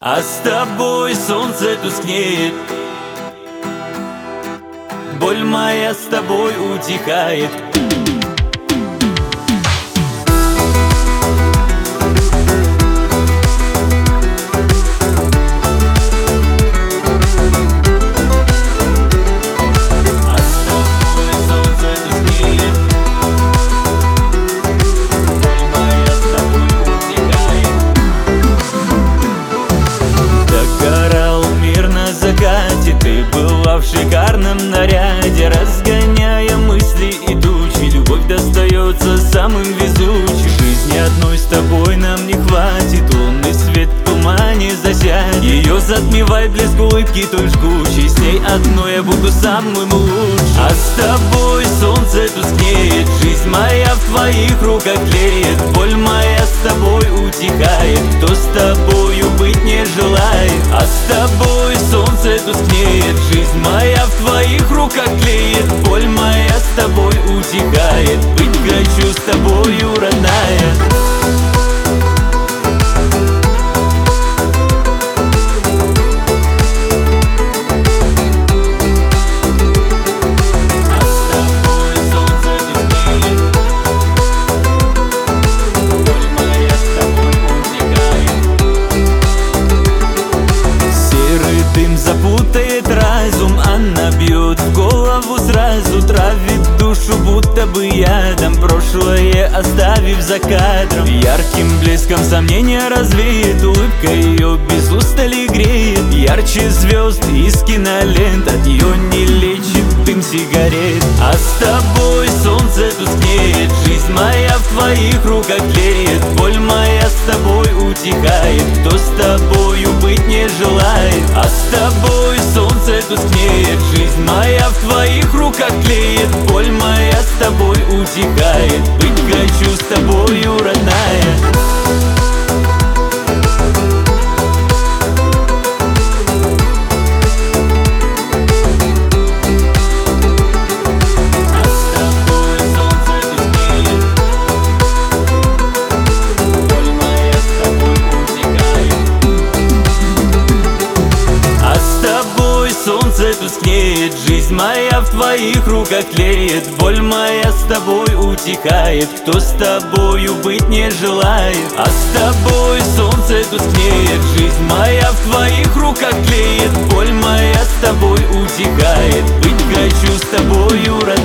А с тобой солнце тускнеет, боль моя с тобой утихает. Ты была в шикарном наряде, разгоняя мысли и тучи. Любовь достается самым везучим. Жизни одной с тобой нам не хватит, лунный свет в тумане засядет. Ее затмевает блеск улыбки той жгучей, с ней одной я буду самым лучшим. А с тобой солнце тускнеет, жизнь моя в твоих руках тлеет. Боль моя с тобой утихает, кто с тобою быть не желает. А с тобой солнце тускнеет, жизнь моя в твоих руках тлеет. Боль моя с тобой утихает, быть хочу с тобою, родная. Запутает разум, она бьет в голову сразу, травит душу будто бы ядом, прошлое оставив за кадром. Ярким блеском сомнения развеет, улыбка ее без устали греет. Ярче звезд из кинолент, от нее не лечит дым сигарет. А с тобой солнце тускнеет, жизнь моя в твоих руках тлеет. Боль моя с тобой утихает, кто с тобою быть не желает. А с тобой солнце тускнеет, жизнь моя в твоих руках тлеет. Боль моя с тобой утихает, быть хочу с тобою, родная. Солнце тускнеет, жизнь моя в твоих руках тлеет. Боль моя с тобой утихает, кто с тобою быть не желает. А с тобой солнце тускнеет, жизнь моя в твоих руках тлеет. Боль моя с тобой утихает, быть хочу с тобою, родная.